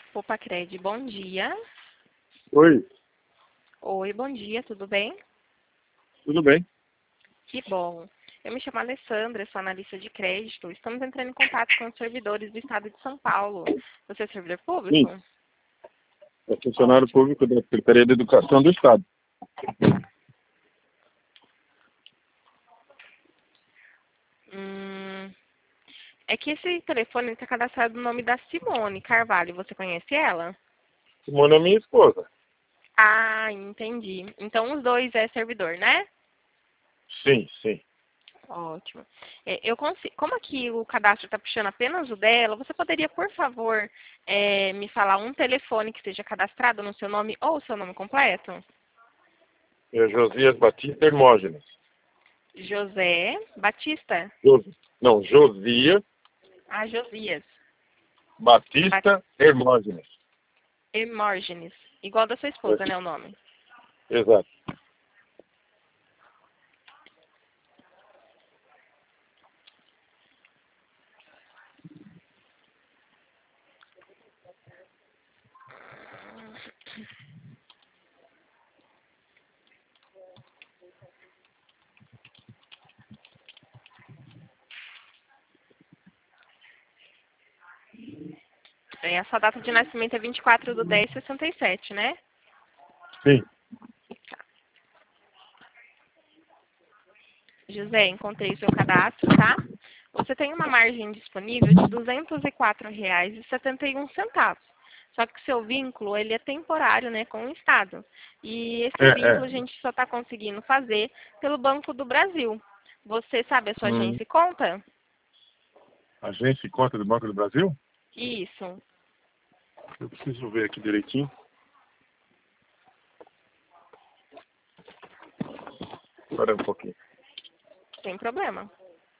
Popacred, bom dia. Oi, Oi, bom dia, tudo bem? tudo bem? Que bom. Eu me chamo Alessandra, sou analista de crédito. Estamos entrando em contato com os servidores do estado de São Paulo. Você é servidor público? Sim, é funcionário Ótimo. público da Secretaria de Educação do Estado. É que esse telefone está cadastrado no nome da Simone Carvalho. Você conhece ela? Simone é minha esposa. Ah, entendi. Então os dois é servidor, né? Sim, sim. Ótimo. Como aqui o cadastro está puxando apenas o dela, você poderia, por favor, me falar um telefone que esteja cadastrado no seu nome ou o seu nome completo? É Josias Batista Hermógenes. José Batista. Não, Josias Ah, Josias. Batista Hermógenes. Hermógenes. Igual da sua esposa, né, o nome? Exato. A sua data de nascimento é 24/10/67, né? Sim. José, encontrei o seu cadastro, tá? Você tem uma margem disponível de R$ 204,71. Só que o seu vínculo, ele é temporário, né, com o Estado. E esse vínculo a gente só está conseguindo fazer pelo Banco do Brasil. Você sabe a sua agência e conta? Agência e conta do Banco do Brasil? Isso. Eu preciso ver aqui direitinho. Espera um pouquinho. Sem problema.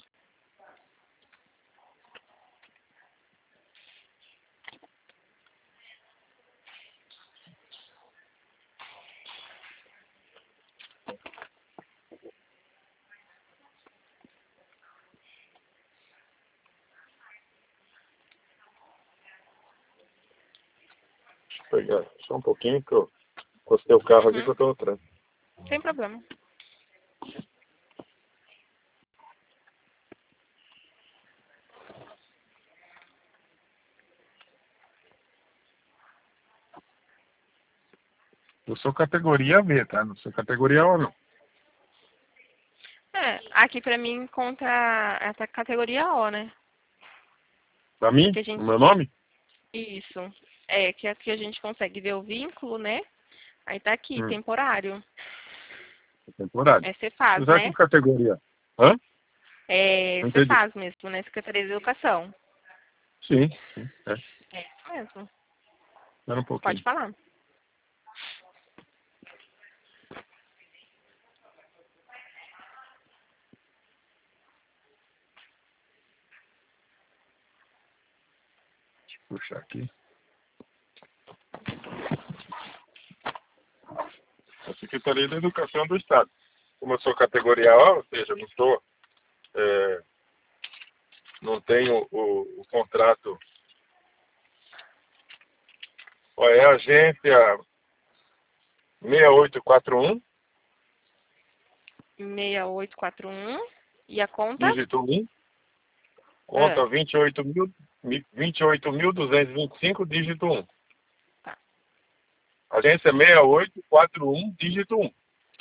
Deixa eu pegar só um pouquinho que eu encostei o carro aqui que eu estou no trânsito. Sem problema. Eu sou categoria V, tá? Não sou categoria O, não. Aqui pra mim conta essa categoria O, né? Pra mim? Que a gente... O meu nome? Isso. Que aqui a gente consegue ver o vínculo, né? Aí tá aqui, temporário. Temporário. É Cefaz, Apesar né? que categoria... Hã? É Não entendi. Cefaz mesmo, né? Secretaria de Educação. Sim, sim. É. É isso mesmo. Espera um pouquinho. Pode falar. Deixa eu puxar aqui. A Secretaria da Educação do Estado. Como eu sou categoria A, ou seja, não tenho o contrato. Ó, é a agência 6841, 6841. E a conta? dígito 1, conta 28.225, dígito 1. Tá. Agência 6841, dígito 1.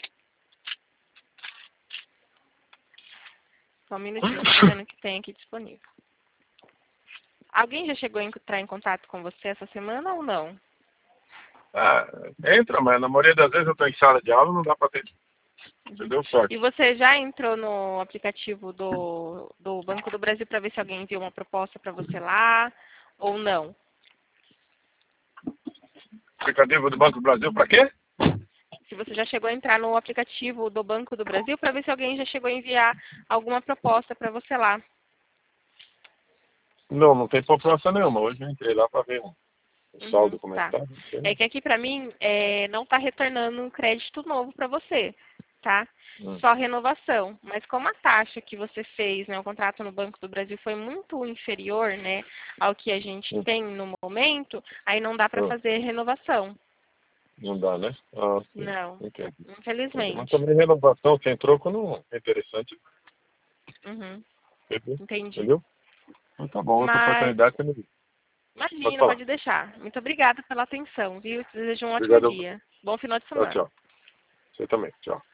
Só um minutinho, tô vendo o que tem aqui disponível. Alguém já chegou a entrar em contato com você essa semana ou não? Ah, entra, mas na maioria das vezes eu estou em sala de aula, não dá para ter. Você deu sorte. E você já entrou no aplicativo do Banco do Brasil para ver se alguém enviou uma proposta para você lá ou não? Aplicativo do Banco do Brasil para quê? Se você já chegou a entrar no aplicativo do Banco do Brasil para ver se alguém já chegou a enviar alguma proposta para você lá. Não, não tem proposta nenhuma. Hoje eu entrei lá para ver o saldo como é que Tá. tá. É que aqui para mim não está retornando um crédito novo para você, tá? só renovação. Mas como a taxa que você fez, né, o contrato no Banco do Brasil foi muito inferior, né, ao que a gente tem no momento, aí não dá para fazer renovação. Não dá, né? Ah, sim. Não, Entendi. infelizmente. Mas também renovação sem troco não é interessante. Uhum. Entendeu? Entendi. Entendeu? Então tá bom, outra oportunidade você me diz. Imagina, pode deixar. Muito obrigada pela atenção, viu? Te desejo um ótimo Obrigado. dia. Bom final de Tchau, semana. tchau. Você também. Tchau.